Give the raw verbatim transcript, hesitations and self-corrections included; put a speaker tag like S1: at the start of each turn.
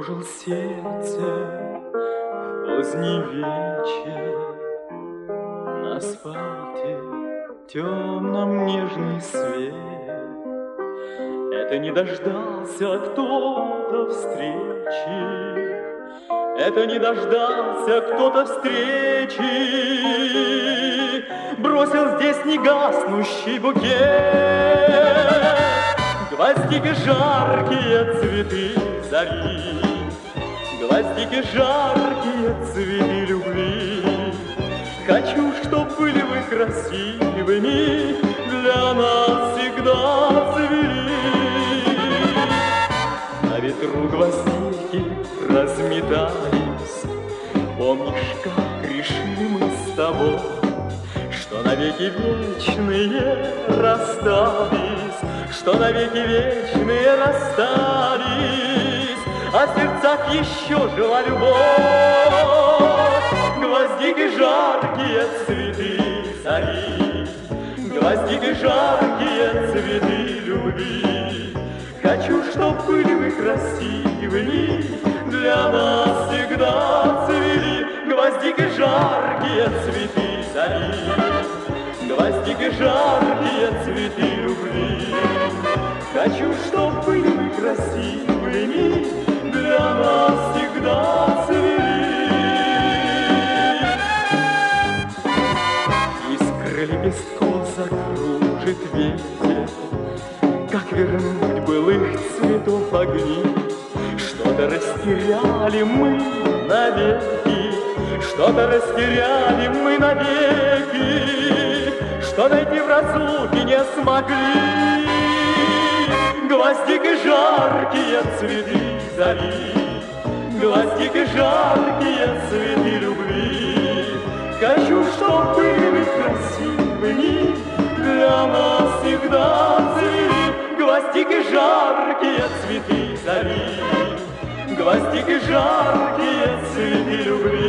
S1: тревожил сердце в поздний вечер. На асфальте темном нежный свет. Это не дождался кто-то встречи. Это не дождался кто-то встречи. Бросил здесь негаснущий букет. Гвоздики жаркие цветы зари. Гвоздики жаркие цветы любви. Хочу, чтоб были вы красивыми, для нас всегда цвели. На ветру гвоздики разметались. Помнишь, как решили мы с тобой, что навеки вечные расстались, что навеки вечные расстались, а в сердцах еще жила любовь. Гвоздики жаркие цветы зари, гвоздики жаркие цветы любви. Хочу, чтоб были вы красивыми, для нас всегда цвели. Гвоздики жаркие цветы зари, гвоздики жаркие цветы любви. Хочу, чтоб были вы красивыми, для нас всегда цвели. Искры лепестков закружит ветер, как вернуть былых цветов огни. Что-то растеряли мы навеки, что-то растеряли мы навеки, что найти в разлуке не смогли. Гвоздики жаркие цветы зари, гвоздики жаркие цветы любви. Хочу, чтоб были вы красивыми, для нас всегда цвели. Гвоздики жаркие цветы зари, гвоздики жаркие цветы любви.